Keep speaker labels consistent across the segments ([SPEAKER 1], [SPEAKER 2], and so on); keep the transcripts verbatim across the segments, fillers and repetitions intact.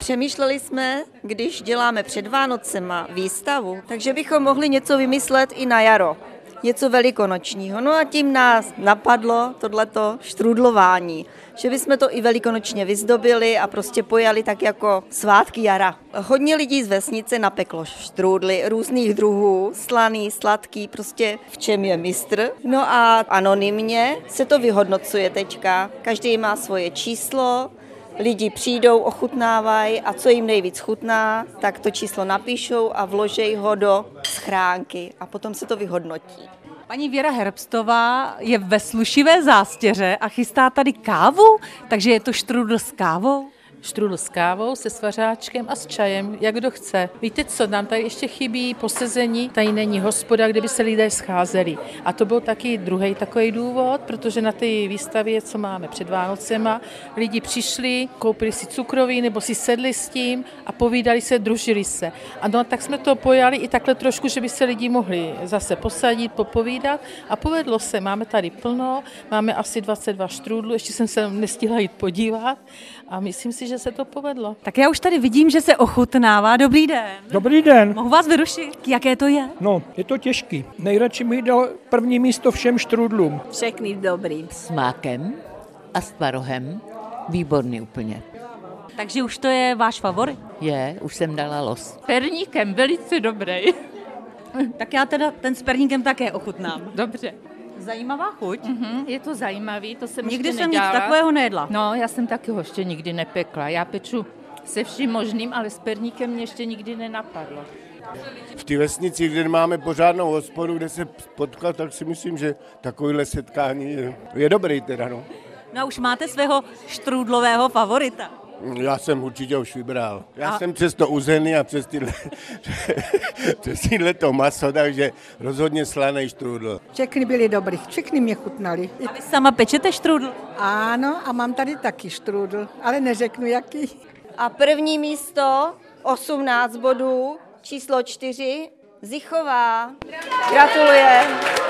[SPEAKER 1] Přemýšleli jsme, když děláme před Vánocema výstavu, takže bychom mohli něco vymyslet i na jaro. Něco velikonočního. No a tím nás napadlo tohleto štrůdlování, že bychom to i velikonočně vyzdobili a prostě pojali tak jako svátky jara. Hodně lidí z vesnice napeklo štrůdly různých druhů, slaný, sladký, prostě v čem je mistr. No a anonymně se to vyhodnocuje teďka. Každý má svoje číslo, lidi přijdou, ochutnávají a co jim nejvíc chutná, tak to číslo napíšou a vložej ho do schránky a potom se to vyhodnotí.
[SPEAKER 2] Paní Věra Herbstová je ve slušivé zástěře a chystá tady kávu, takže je to štrůdl s kávou?
[SPEAKER 3] Štrůdl s kávou, se svařáčkem a s čajem, jak kdo chce. Víte co, nám tady ještě chybí posezení, tady není hospoda, kde by se lidé scházeli. A to byl taky druhý takový důvod, protože na té výstavě, co máme před Vánocema, lidi přišli, koupili si cukroví nebo si sedli s tím a povídali se, družili se. A no, tak jsme to pojali i takhle trošku, že by se lidi mohli zase posadit, popovídat a povedlo se, máme tady plno, máme asi dvacet dva štrůdlů, ještě jsem se nestihla jít podívat a myslím si, že se to povedlo.
[SPEAKER 2] Tak já už tady vidím, že se ochutnává. Dobrý den.
[SPEAKER 4] Dobrý den.
[SPEAKER 2] Mohu vás vyrušit? Jaké to je?
[SPEAKER 4] No, je to těžký. Nejradši bych dal první místo všem štrůdlům.
[SPEAKER 5] Všechny dobrý.
[SPEAKER 6] S mákem a s tvarohem. Výborný úplně.
[SPEAKER 2] Takže už to je váš favorit?
[SPEAKER 6] Je, už jsem dala los.
[SPEAKER 3] Perníkem, velice dobrý.
[SPEAKER 2] Tak já teda ten s perníkem také ochutnám.
[SPEAKER 3] Dobře.
[SPEAKER 2] Zajímavá chuť.
[SPEAKER 3] Mhm, je to zajímavý, to jsem
[SPEAKER 2] Nikdy
[SPEAKER 3] ještě
[SPEAKER 2] jsem nic
[SPEAKER 3] nedělala.
[SPEAKER 2] takového nejedla.
[SPEAKER 3] No, já jsem taky ho ještě nikdy nepekla. Já peču se vším možným, ale s perníkem mě ještě nikdy nenapadlo.
[SPEAKER 7] V té vesnici, kde máme pořádnou hospodu, kde se potkat, tak si myslím, že takovéhle setkání je, je dobrý teda, no.
[SPEAKER 2] No a už máte svého štrůdlového favorita.
[SPEAKER 7] Já jsem určitě už vybral. Já
[SPEAKER 2] A-
[SPEAKER 7] jsem přes to uzený a přes tyhle, přes tyhle to maso, takže rozhodně slaný štrůdl.
[SPEAKER 5] Všechny byly dobrý, všechny mě chutnali.
[SPEAKER 2] A vy sama pečete štrůdl?
[SPEAKER 5] Ano, a mám tady taky štrůdl, ale neřeknu jaký.
[SPEAKER 1] A první místo, osmnáct bodů, číslo čtyři, Zichová. Gratuluje.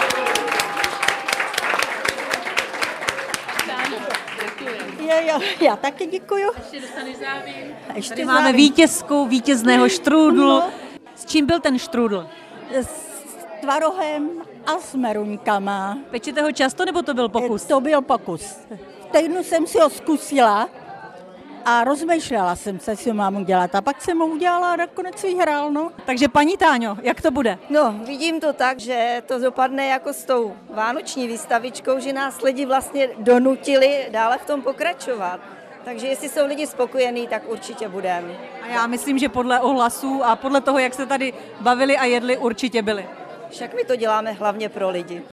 [SPEAKER 5] Je, jo, já taky děkuju.
[SPEAKER 3] Ještě dostaneš závěr.
[SPEAKER 5] Ještě
[SPEAKER 2] Tady máme
[SPEAKER 5] závěr.
[SPEAKER 2] vítězku vítězného štrůdlu.
[SPEAKER 5] No.
[SPEAKER 2] S čím byl ten štrůdl?
[SPEAKER 5] S tvarohem a s meruňkama.
[SPEAKER 2] Pečete ho často, nebo to byl pokus?
[SPEAKER 5] To byl pokus. V týdnu jsem si ho zkusila a rozmýšlela jsem se, co mám udělat. A pak jsem ho udělala a nakonec vyhrál, no.
[SPEAKER 2] Takže paní Táňo, jak to bude?
[SPEAKER 1] No, vidím to tak, že to dopadne jako s tou vánoční výstavičkou, že nás lidi vlastně donutili dále v tom pokračovat. Takže jestli jsou lidi spokojení, tak určitě budeme.
[SPEAKER 2] A já myslím, že podle ohlasů a podle toho, jak se tady bavili a jedli, určitě byli.
[SPEAKER 1] Však my to děláme hlavně pro lidi.